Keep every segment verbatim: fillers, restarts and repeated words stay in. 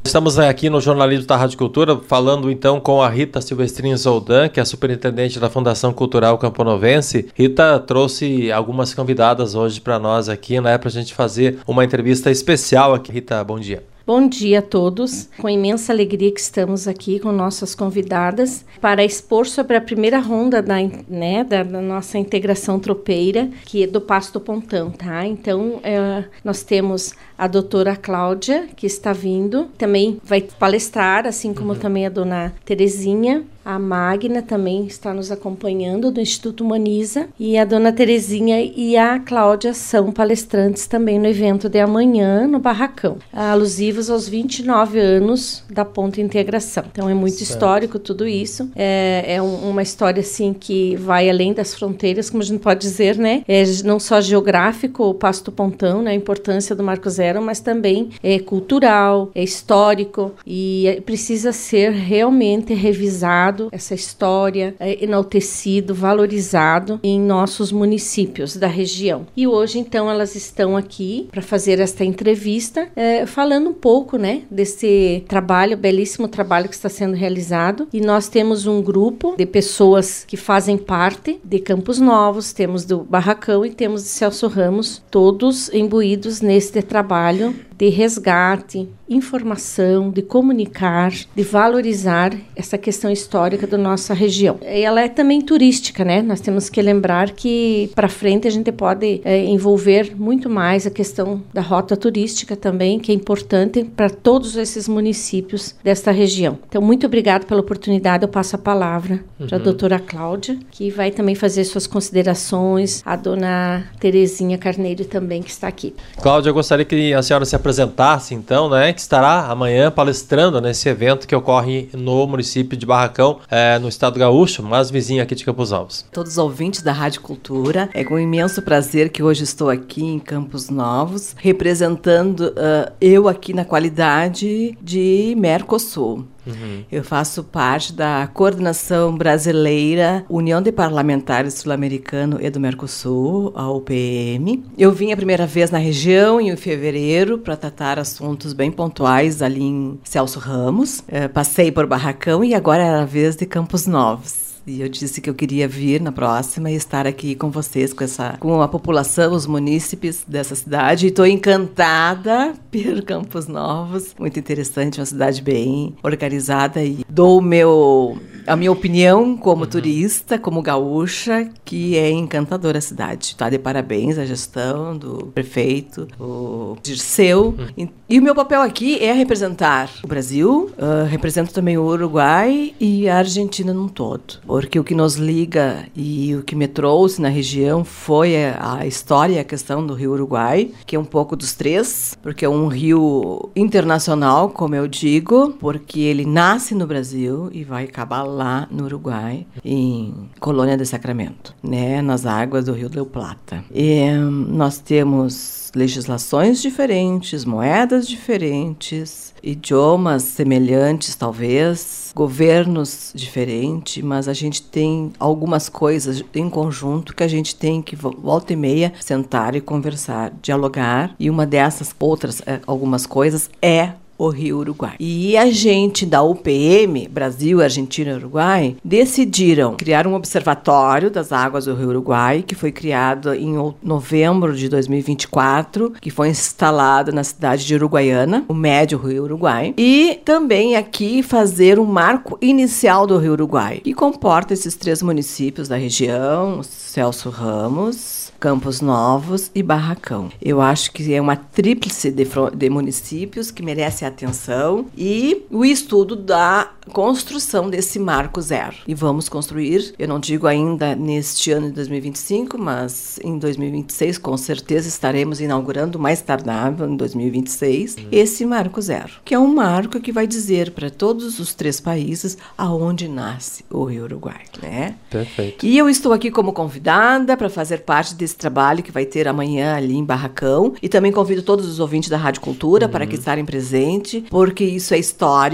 Estamos aqui no Jornalismo da Rádio Cultura, falando então com a Rita Silvestrini Zoldan, que é a superintendente da Fundação Cultural Camponovense. Rita trouxe algumas convidadas hoje para nós aqui, né, para a gente fazer uma entrevista especial aqui. Rita, bom dia. Bom dia a todos, com imensa alegria que estamos aqui com nossas convidadas para expor sobre a primeira ronda da, né, da, da nossa integração tropeira, que é do Passo do Pontão, tá? Então, é, nós temos a doutora Cláudia, que está vindo, também vai palestrar, assim como uhum. também a dona Terezinha. A Magna também está nos acompanhando do Instituto Humaniza, e a dona Terezinha e a Cláudia são palestrantes também no evento de amanhã no Barracão, alusivos aos vinte e nove anos da Ponto Integração. Então é muito certo. Histórico tudo isso, é, é um, uma história assim que vai além das fronteiras, como a gente pode dizer, né? É não só geográfico, o Passo do Pontão, né? A importância do Marco Zero, mas também é cultural, é histórico, e é, precisa ser realmente revisado essa história, é, enaltecido, valorizado em nossos municípios da região. E hoje, então, elas estão aqui para fazer esta entrevista, é, falando um pouco, né, desse trabalho, belíssimo trabalho que está sendo realizado. E nós temos um grupo de pessoas que fazem parte de Campos Novos, temos do Barracão e temos de Celso Ramos, todos imbuídos neste trabalho de resgate, informação, de comunicar, de valorizar essa questão histórica da nossa região. Ela é também turística, né? Nós temos que lembrar que para frente a gente pode é, envolver muito mais a questão da rota turística também, que é importante para todos esses municípios desta região. Então, muito obrigada pela oportunidade. Eu passo a palavra uhum. para a doutora Cláudia, que vai também fazer suas considerações, a dona Terezinha Carneiro também, que está aqui. Cláudia, eu gostaria que a senhora se apresentasse, então, né, que estará amanhã palestrando nesse evento que ocorre no município de Barracão, é, no estado gaúcho, mas vizinho aqui de Campos Novos. Todos os ouvintes da Rádio Cultura, é com imenso prazer que hoje estou aqui em Campos Novos, representando uh, eu aqui na qualidade de Mercosul. Uhum. Eu faço parte da Coordenação Brasileira União de Parlamentares Sul-Americano e do Mercosul, a U P M. Eu vim a primeira vez na região em fevereiro para tratar assuntos bem pontuais ali em Celso Ramos. É, passei por Barracão e agora era a vez de Campos Novos. E eu disse que eu queria vir na próxima e estar aqui com vocês, com, essa, com a população, os munícipes dessa cidade. E estou encantada por Campos Novos. Muito interessante, uma cidade bem organizada. E dou o meu, a minha opinião como uhum. turista, como gaúcha, que é encantadora a cidade. Tá de parabéns à gestão do prefeito, o Dirceu. Uhum. E, e o meu papel aqui é representar o Brasil, uh, represento também o Uruguai e a Argentina num todo. Porque o que nos liga e o que me trouxe na região foi a, a história e a questão do Rio Uruguai, que é um pouco dos três, porque é um rio internacional, como eu digo, porque ele nasce no Brasil e vai acabar lá no Uruguai, em Colônia de Sacramento, né, nas águas do Rio de Plata. E nós temos legislações diferentes, moedas diferentes, idiomas semelhantes, talvez, governos diferentes, mas a gente tem algumas coisas em conjunto que a gente tem que, volta e meia, sentar e conversar, dialogar, e uma dessas outras, algumas coisas, é o Rio Uruguai. E a gente da U P M, Brasil, Argentina e Uruguai, decidiram criar um observatório das águas do Rio Uruguai, que foi criado em novembro de dois mil e vinte e quatro, que foi instalado na cidade de Uruguaiana, o médio Rio Uruguai, e também aqui fazer um marco inicial do Rio Uruguai, que comporta esses três municípios da região, Celso Ramos, Campos Novos e Barracão. Eu acho que é uma tríplice de, de municípios que merece atenção e o estudo da construção desse marco zero. E vamos construir, eu não digo ainda neste ano de dois mil e vinte e cinco, mas em dois mil e vinte e seis com certeza estaremos inaugurando, mais tardável, em dois mil e vinte e seis, uhum. esse marco zero, que é um marco que vai dizer para todos os três países aonde nasce o Rio Uruguai, né? Perfeito. E eu estou aqui como convidada para fazer parte desse trabalho que vai ter amanhã ali em Barracão, e também convido todos os ouvintes da Rádio Cultura uhum. para que estarem presentes, porque isso é histórico.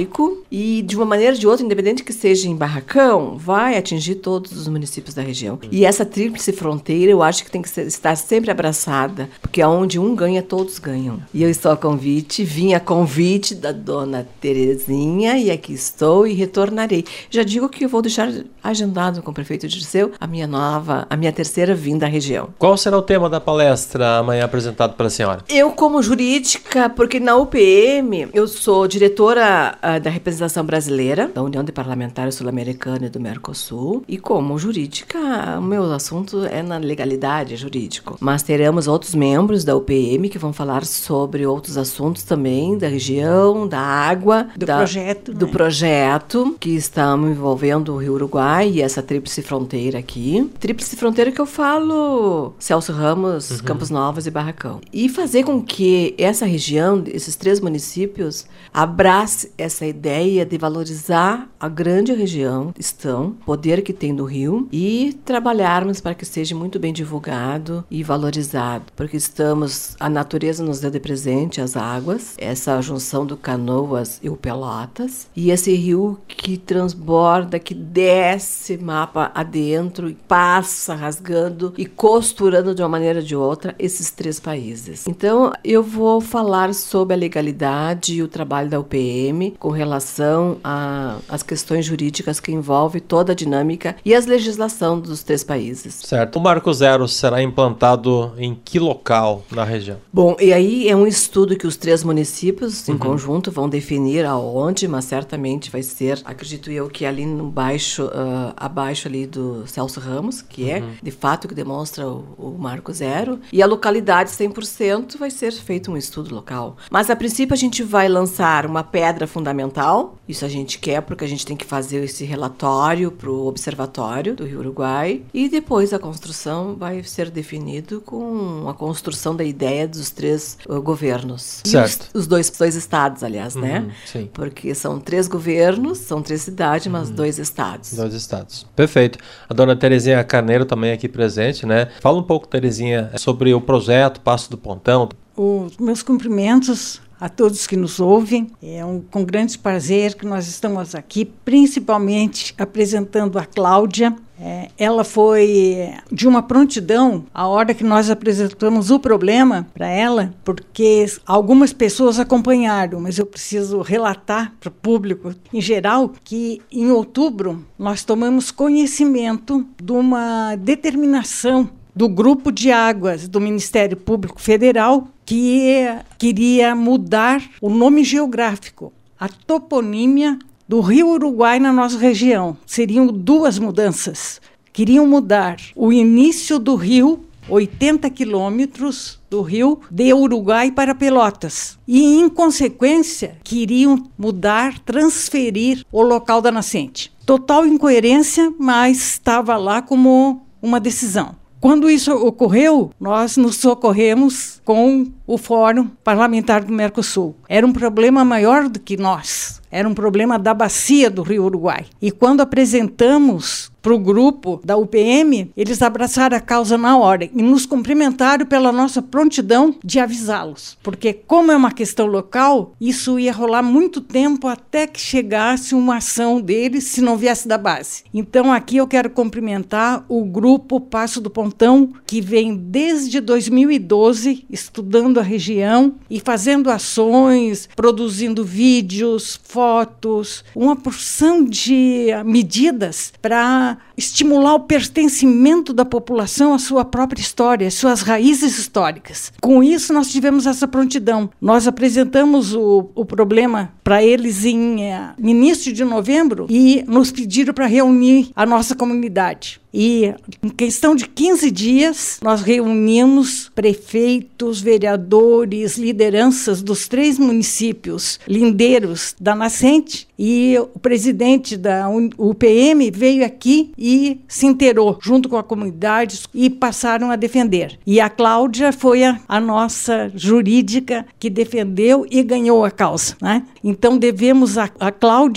e de uma maneira ou de outra, independente que seja em barracão, vai atingir todos os municípios da região. E essa tríplice fronteira, eu acho que tem que ser, estar sempre abraçada, porque aonde um ganha, todos ganham. E eu estou a convite, vim a convite da dona Terezinha, e aqui estou e retornarei. Já digo que eu vou deixar agendado com o prefeito Dirceu a minha nova, a minha terceira vinda à região. Qual será o tema da palestra amanhã apresentado pela senhora? Eu, como jurídica, porque na U P M eu sou diretora uh, da representação brasileira, da União de Parlamentares Sul-Americana e do Mercosul, e como jurídica, o meu assunto é na legalidade, é jurídico. Mas teremos outros membros da U P M que vão falar sobre outros assuntos também, da região, da água, do da, projeto, do né? projeto que estamos envolvendo o Rio Uruguai e essa tríplice fronteira aqui. Tríplice fronteira que eu falo Celso Ramos, uhum. Campos Novos e Barracão. E fazer com que essa região, esses três municípios, abrace essa ideia de valorizar a grande região, estão, poder que tem do Rio, e trabalharmos para que seja muito bem divulgado e valorizado, porque estamos, a natureza nos deu de presente as águas, essa junção do Canoas e o Pelotas, e esse rio que transborda, que desce mapa adentro e passa rasgando e costurando de uma maneira ou de outra esses três países. Então, eu vou falar sobre a legalidade e o trabalho da U P M com relação às questões jurídicas que envolvem toda a dinâmica e as legislações dos três países. Certo. O Marco Zero será implantado em que local na região? Bom, e aí é um estudo que os três municípios em uhum. conjunto vão definir aonde, mas certamente vai ser, acredito eu, que ali no baixo, uh, abaixo ali do Celso Ramos, que uhum. é de fato que demonstra o, o Marco Zero, e a localidade cem por cento vai ser feito um estudo local. Mas a princípio a gente vai lançar uma pedra fundamental, isso a gente quer porque a gente tem que fazer esse relatório para o Observatório do Rio Uruguai, e depois a construção vai ser definido com a construção da ideia dos três uh, governos. Certo. Os, os dois, dois estados, aliás, uhum, né? Sim. Porque são três governos, são três cidades, mas uhum. dois estados. Dois estados. Perfeito. A dona Terezinha Carneiro também aqui presente, né? Fala um pouco, Terezinha, sobre o projeto Passo do Pontão. Os meus cumprimentos a todos que nos ouvem. É um, com grande prazer que nós estamos aqui, principalmente apresentando a Cláudia. É, ela foi de uma prontidão a hora que nós apresentamos o problema para ela, porque algumas pessoas acompanharam, mas eu preciso relatar para o público em geral que em outubro nós tomamos conhecimento de uma determinação do Grupo de Águas do Ministério Público Federal que queria mudar o nome geográfico, a toponímia do Rio Uruguai na nossa região. Seriam duas mudanças. Queriam mudar o início do rio, oitenta quilômetros do rio, de Uruguai para Pelotas. E, em consequência, queriam mudar, transferir o local da nascente. Total incoerência, mas estava lá como uma decisão. Quando isso ocorreu, nós nos socorremos com o Fórum Parlamentar do Mercosul. Era um problema maior do que nós. Era um problema da bacia do Rio Uruguai. E quando apresentamos para o grupo da U P M, eles abraçaram a causa na hora e nos cumprimentaram pela nossa prontidão de avisá-los. Porque, como é uma questão local, isso ia rolar muito tempo até que chegasse uma ação deles, se não viesse da base. Então, aqui eu quero cumprimentar o grupo Passo do Pontão, que vem desde dois mil e doze estudando a região e fazendo ações, produzindo vídeos, fotos, uma porção de medidas para estimular o pertencimento da população à sua própria história, às suas raízes históricas. Com isso, nós tivemos essa prontidão. Nós apresentamos o, o problema para eles em é, início de novembro e nos pediram para reunir a nossa comunidade. E, em questão de quinze dias, nós reunimos prefeitos, vereadores, lideranças dos três municípios lindeiros da nascente, e o presidente da U P M veio aqui e se inteirou junto com a comunidade e passaram a defender. E a Cláudia foi a, a nossa jurídica que defendeu e ganhou a causa, né? Então devemos a, a Cláudia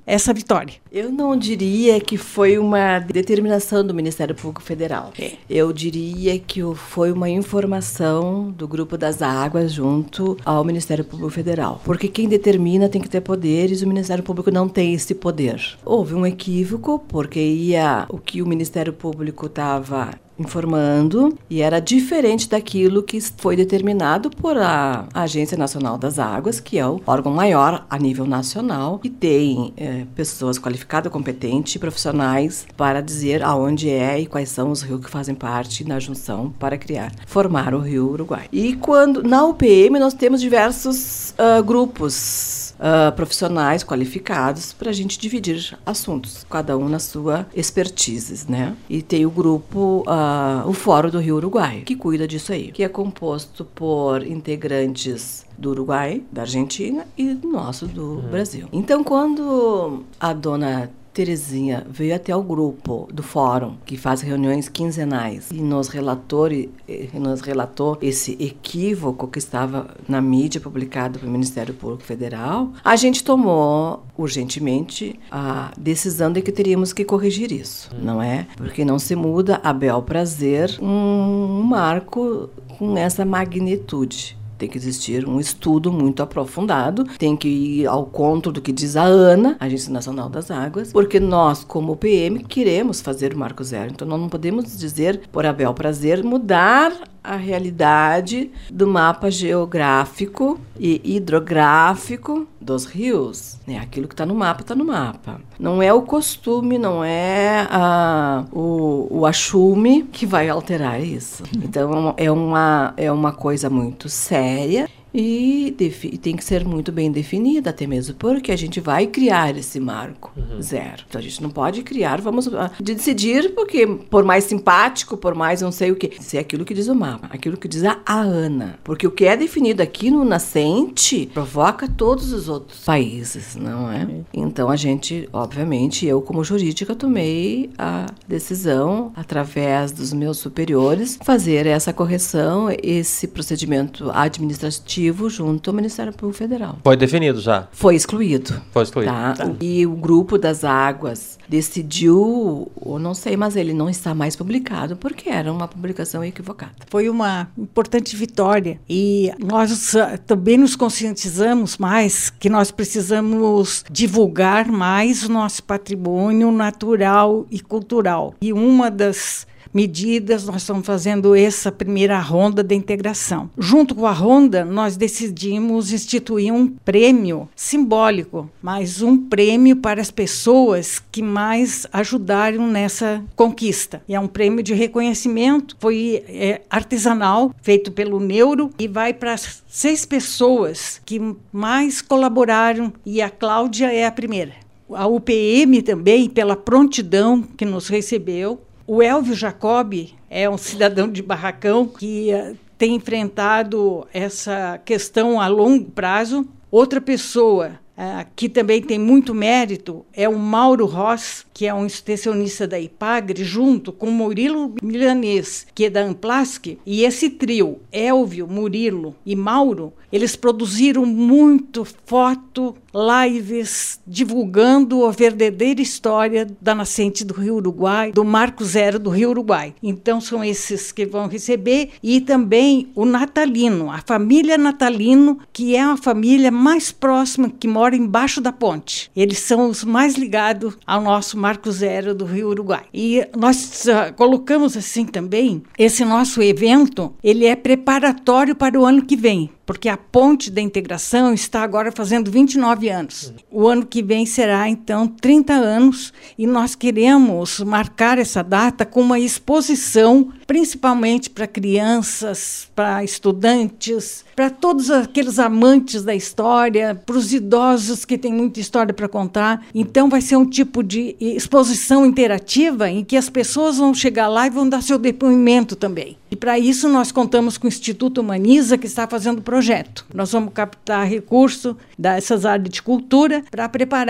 essa vitória. Eu não diria que foi uma determinação do Ministério Público Federal. É. Eu diria que foi uma informação do Grupo das Águas junto ao Ministério Público Federal. Porque quem determina tem que ter poderes, o Ministério Público não tem esse poder. Houve um equívoco, porque ia o que o Ministério Público estava informando e era diferente daquilo que foi determinado por a Agência Nacional das Águas, que é o órgão maior a nível nacional e tem é, pessoas qualificadas, competentes, profissionais para dizer aonde é e quais são os rios que fazem parte da junção para criar, formar o Rio Uruguai. E quando na U P M nós temos diversos uh, grupos Uh, profissionais qualificados para a gente dividir assuntos, cada um na sua expertise, né? E tem o grupo, uh, o Fórum do Rio Uruguai, que cuida disso aí, que é composto por integrantes do Uruguai, da Argentina e do nosso, do uhum. Brasil. Então, quando a dona Terezinha veio até o grupo do fórum, que faz reuniões quinzenais, e nos relatou, e nos relatou esse equívoco que estava na mídia publicado pelo Ministério Público Federal, a gente tomou urgentemente a decisão de que teríamos que corrigir isso, hum. não é? Porque não se muda a bel prazer um marco com essa magnitude. Tem que existir um estudo muito aprofundado, tem que ir ao conto do que diz a ANA, Agência Nacional das Águas, porque nós, como P M, queremos fazer o Marco Zero. Então, nós não podemos dizer, por a bel prazer, mudar a realidade do mapa geográfico e hidrográfico dos rios. Né? Aquilo que está no mapa, está no mapa. Não é o costume, não é a, o, o achume que vai alterar isso. Então, é uma, é uma coisa muito séria. E defi- tem que ser muito bem definida, até mesmo porque a gente vai criar esse marco uhum. zero. Então a gente não pode criar, vamos uh, decidir, porque por mais simpático, por mais não sei o que, isso é aquilo que diz o mapa, aquilo que diz a, a ANA. Porque o que é definido aqui no nascente provoca todos os outros países, não é? Uhum. Então a gente, obviamente, eu como jurídica tomei a decisão, através dos meus superiores, fazer essa correção, esse procedimento administrativo junto ao Ministério Público Federal. Foi definido já? Foi excluído. Foi excluído. Tá? Tá. E o Grupo das Águas decidiu, ou não sei, mas ele não está mais publicado, porque era uma publicação equivocada. Foi uma importante vitória e nós uh, também nos conscientizamos mais que nós precisamos divulgar mais o nosso patrimônio natural e cultural. E uma das medidas, nós estamos fazendo essa primeira ronda de integração. Junto com a ronda, nós decidimos instituir um prêmio simbólico, mas um prêmio para as pessoas que mais ajudaram nessa conquista. E é um prêmio de reconhecimento, foi é, artesanal, feito pelo Neuro, e vai para seis pessoas que mais colaboraram, e a Cláudia é a primeira. A U P M também, pela prontidão que nos recebeu. O Elvio Jacobi é um cidadão de Barracão que uh, tem enfrentado essa questão a longo prazo. Outra pessoa uh, que também tem muito mérito é o Mauro Ross, que é um extensionista da IPAGRE, junto com o Murilo Milanês, que é da Amplasc. E esse trio, Elvio, Murilo e Mauro, eles produziram muito foto, lives, divulgando a verdadeira história da nascente do Rio Uruguai, do Marco Zero do Rio Uruguai. Então são esses que vão receber, e também o Natalino, a família Natalino, que é a família mais próxima, que mora embaixo da ponte. Eles são os mais ligados ao nosso Marco Zero do Rio Uruguai. E nós uh, colocamos assim também, esse nosso evento, ele é preparatório para o ano que vem, porque a ponte da integração está agora fazendo vinte e nove anos. O ano que vem será, então, trinta anos, e nós queremos marcar essa data com uma exposição, principalmente para crianças, para estudantes, para todos aqueles amantes da história, para os idosos que têm muita história para contar. Então, vai ser um tipo de exposição interativa em que as pessoas vão chegar lá e vão dar seu depoimento também. E, para isso, nós contamos com o Instituto Humaniza, que está fazendo o projeto. Nós vamos captar recurso dessas áreas de cultura para preparar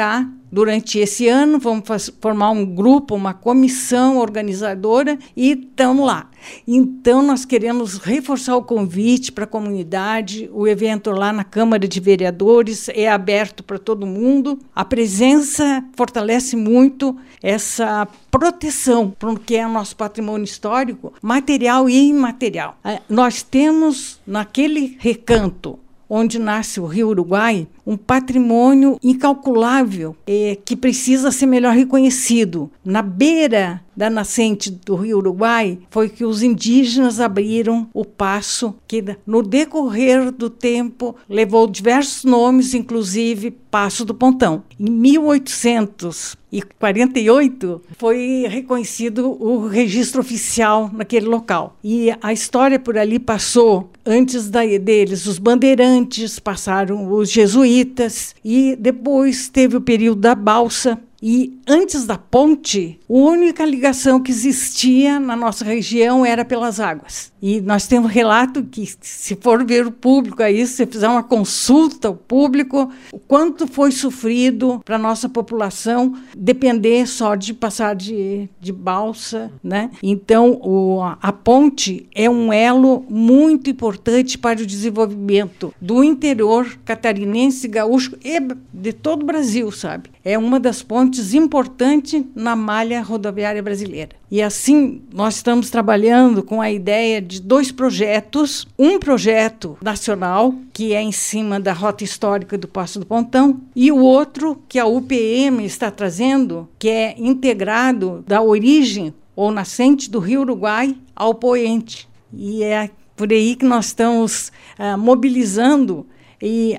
durante esse ano, vamos faz, formar um grupo, uma comissão organizadora e estamos lá. Então, nós queremos reforçar o convite para a comunidade. O evento lá na Câmara de Vereadores é aberto para todo mundo. A presença fortalece muito essa proteção para o que é o nosso patrimônio histórico, material e imaterial. Nós temos, naquele recanto onde nasce o Rio Uruguai, um patrimônio incalculável é, que precisa ser melhor reconhecido. Na beira da nascente do Rio Uruguai foi que os indígenas abriram o passo, que no decorrer do tempo levou diversos nomes, inclusive Passo do Pontão. Em mil oitocentos e quarenta e oito foi reconhecido o registro oficial naquele local. E a história por ali passou, antes da, deles, os bandeirantes, passaram os jesuítas, e depois teve o período da balsa. E antes da ponte, a única ligação que existia na nossa região era pelas águas. E nós temos relato que, se for ver o público aí, se fizer uma consulta ao público, o quanto foi sofrido para a nossa população depender só de passar de, de balsa, né? Então, o, a ponte é um elo muito importante para o desenvolvimento do interior catarinense, gaúcho e de todo o Brasil, sabe? É uma das pontes importantes na malha rodoviária brasileira. E assim, nós estamos trabalhando com a ideia de dois projetos. Um projeto nacional, que é em cima da Rota Histórica do Passo do Pontão, e o outro, que a U P M está trazendo, que é integrado da origem ou nascente do Rio Uruguai ao poente. E é por aí que nós estamos uh, mobilizando. E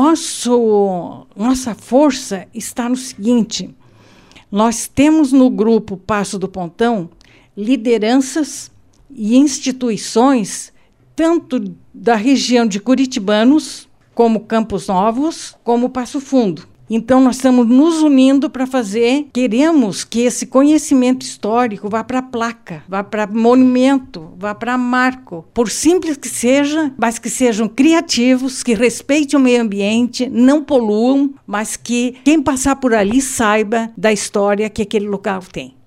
nosso, nossa força está no seguinte: nós temos no grupo Passo do Pontão lideranças e instituições tanto da região de Curitibanos, como Campos Novos, como Passo Fundo. Então, nós estamos nos unindo para fazer, queremos que esse conhecimento histórico vá para a placa, vá para monumento, vá para marco, por simples que seja, mas que sejam criativos, que respeitem o meio ambiente, não poluam, mas que quem passar por ali saiba da história que aquele local tem.